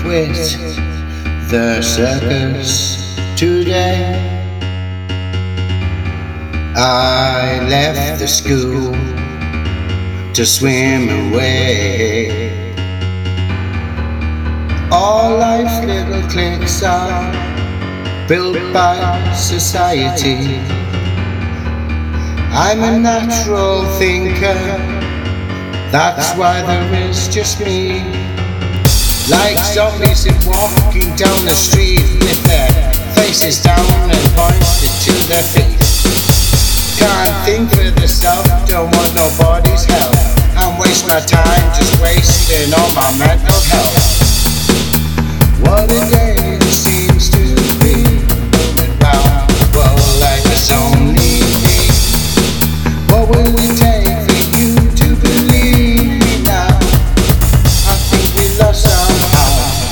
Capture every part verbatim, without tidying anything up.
quit the circus today. I left the school to swim away. All life's little cliques are built by society. I'm a natural thinker, that's why there is just me. Like zombies walking down the street with their faces down and pointed to their feet. Can't think for the self, don't want nobody's help, and waste my time just wasting all my mental health. What a day it seems to be, moving round the world like it's only me. What will it take for you to believe me now? I think we lost somehow.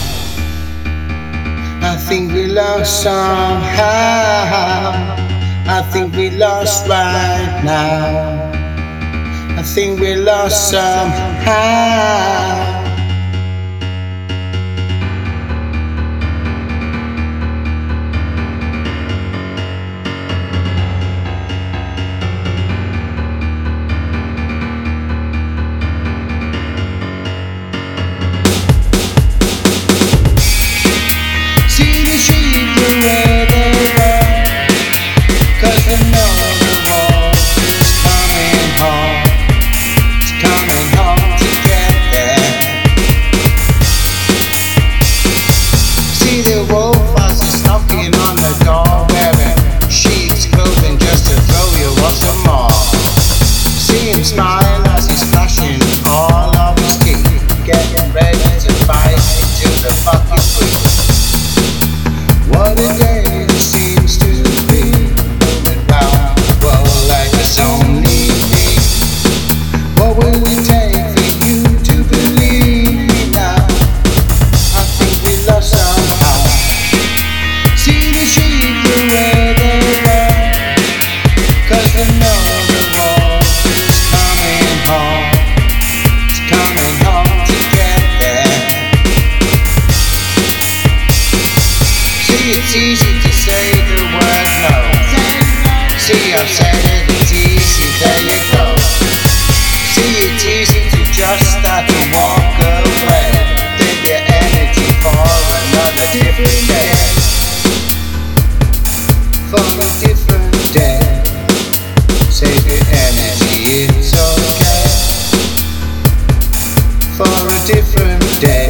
I think we lost somehow. I think we lost right now. I think we lost somehow. Smile as he's flashing all of his teeth, getting ready to fight into the fucking street. What a day it seems to be, moving round the world like it's only me. What will it take for you to believe me now? I think we lost somehow. See the sheep where they were, 'cause they know the war. It's easy to say the word no. See, I've said it, it's easy, there you go. See, it's easy to just start to walk away. Take your energy for another different day. For a different day. Save your energy, it's okay. For a different day.